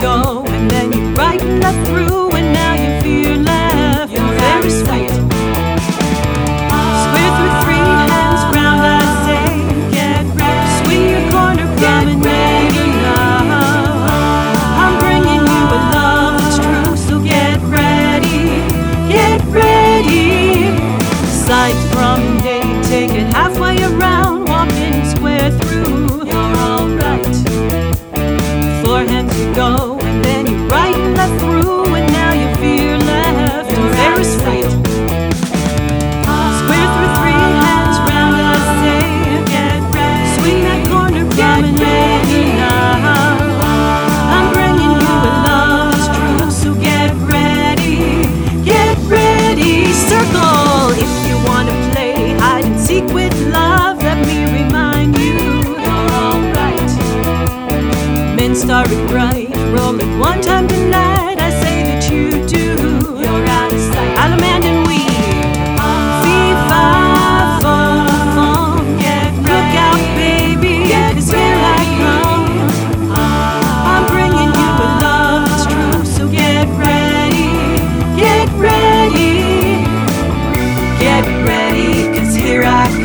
go, and then you right and left through, and now you feel left. You're very sweet. Square through three hands round, I say, get ready. Swing your corner, come and make it love. I'm bringing you a love that's true, so get ready, get ready. Sight from day, take it halfway around, walking square through. You're alright. Four hands you go, and then you right and left through, and now you feel left. You're very sweet. Square through three hands round, I say, get ready. Swing that corner, come and make it love. I'm bringing you a love that's true, so get ready, get ready. Circle if you wanna play hide and seek with love. Let me remind you, you're alright. Men started bright, rolling one time tonight. I say that you do. You're out of sight. Alamand and we. Fee, fi, fum, fum. Look out, baby, 'cause here I come. I'm bringing you a love that's true, so get ready, get ready, get ready, 'cause here I come.